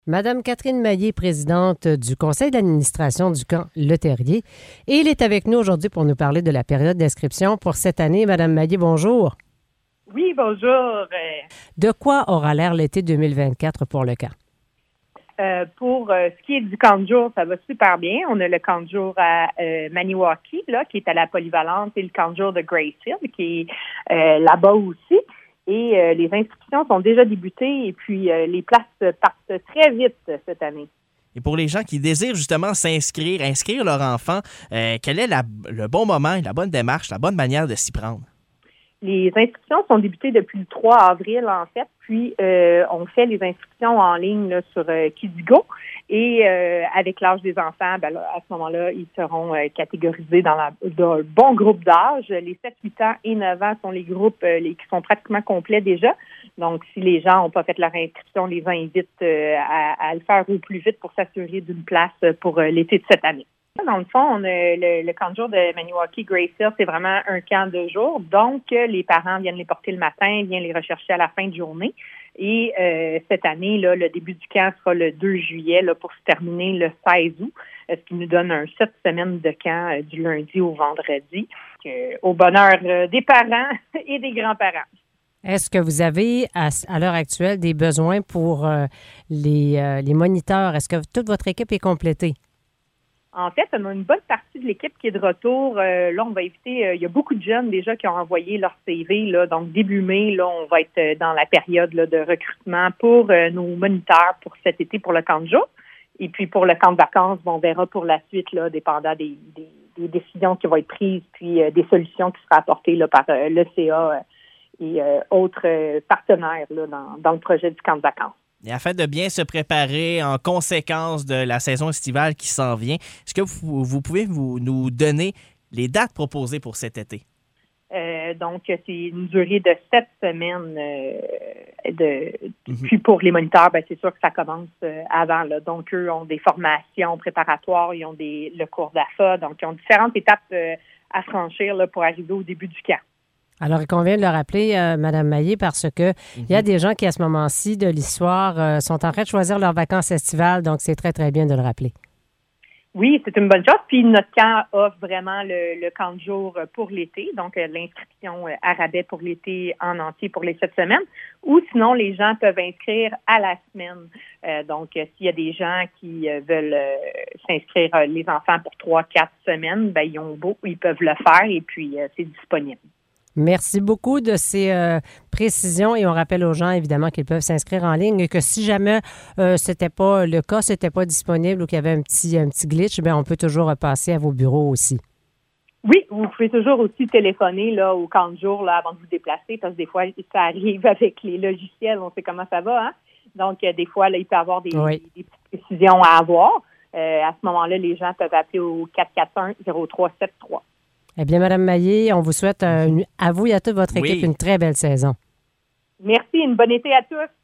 Madame Catherine Maillé, présidente du conseil d'administration du camp Le Terrier. Et il est avec nous aujourd'hui pour nous parler de la période d'inscription pour cette année. Madame Maillé, bonjour. Oui, bonjour. De quoi aura l'air l'été 2024 pour le camp? Pour ce qui est du camp de jour, ça va super bien. On a le camp de jour à Maniwaki, là, qui est à la Polyvalente, et le camp de jour de Gracefield, qui est là-bas aussi. Et les inscriptions sont déjà débutées et puis les places partent très vite cette année. Et pour les gens qui désirent justement inscrire leur enfant, quel est le bon moment, la bonne démarche, la bonne manière de s'y prendre? Les inscriptions sont débutées depuis le 3 avril, en fait. Puis, on fait les inscriptions en ligne là, sur Kidigo. Et avec l'âge des enfants, ben là, à ce moment-là, ils seront catégorisés dans un bon groupe d'âge. Les 7, 8 ans et 9 ans sont les groupes qui sont pratiquement complets déjà. Donc, si les gens n'ont pas fait leur inscription, on les invite à le faire au plus vite pour s'assurer d'une place pour l'été de cette année. Dans le fond, on a le camp de jour de Maniwaki Gracefield, c'est vraiment un camp de jour. Donc, les parents viennent les porter le matin, viennent les rechercher à la fin de journée. Et cette année, là, le début du camp sera le 2 juillet là, pour se terminer le 16 août, ce qui nous donne 7 semaines de camp du lundi au vendredi, au bonheur des parents et des grands-parents. Est-ce que vous avez, à l'heure actuelle, des besoins pour les moniteurs? Est-ce que toute votre équipe est complétée? En fait, on a une bonne partie de l'équipe qui est de retour. Là, on va éviter, il y a beaucoup de jeunes déjà qui ont envoyé leur CV. Là, donc, début mai, là, on va être dans la période là, de recrutement pour nos moniteurs pour cet été pour le camp de jour. Et puis, pour le camp de vacances, on verra pour la suite, là, dépendant des décisions qui vont être prises, puis des solutions qui seront apportées là, par l'ECA et autres partenaires là, dans le projet du camp de vacances. Et afin de bien se préparer en conséquence de la saison estivale qui s'en vient, est-ce que vous pouvez nous donner les dates proposées pour cet été? Donc, c'est une durée de 7 semaines. Puis pour les moniteurs, ben, c'est sûr que ça commence avant. Là. Donc, eux ont des formations préparatoires, ils ont le cours d'AFA. Donc, ils ont différentes étapes à franchir là, pour arriver au début du camp. Alors, il convient de le rappeler, Mme Maillé, parce que il y a des gens qui, à ce moment-ci de l'histoire, sont en train de choisir leurs vacances estivales, donc c'est très, très bien de le rappeler. Oui, c'est une bonne chose. Puis notre camp offre vraiment le camp de jour pour l'été, donc l'inscription à rabais pour l'été en entier pour les 7 semaines. Ou sinon, les gens peuvent inscrire à la semaine. Donc, s'il y a des gens qui veulent s'inscrire, les enfants, pour 3-4 semaines, ben ils peuvent le faire et puis c'est disponible. Merci beaucoup de ces précisions et on rappelle aux gens, évidemment, qu'ils peuvent s'inscrire en ligne et que si jamais c'était pas le cas, c'était pas disponible ou qu'il y avait un petit glitch, bien, on peut toujours passer à vos bureaux aussi. Oui, vous pouvez toujours aussi téléphoner là, au camp de jour là, avant de vous déplacer parce que des fois, ça arrive avec les logiciels, on sait comment ça va. Hein? Donc, des fois, là, il peut y avoir des petites précisions à avoir. À ce moment-là, les gens peuvent appeler au 441-0373. Eh bien, Mme Maillé, on vous souhaite à vous et à toute votre équipe une très belle saison. Merci, une bonne été à tous.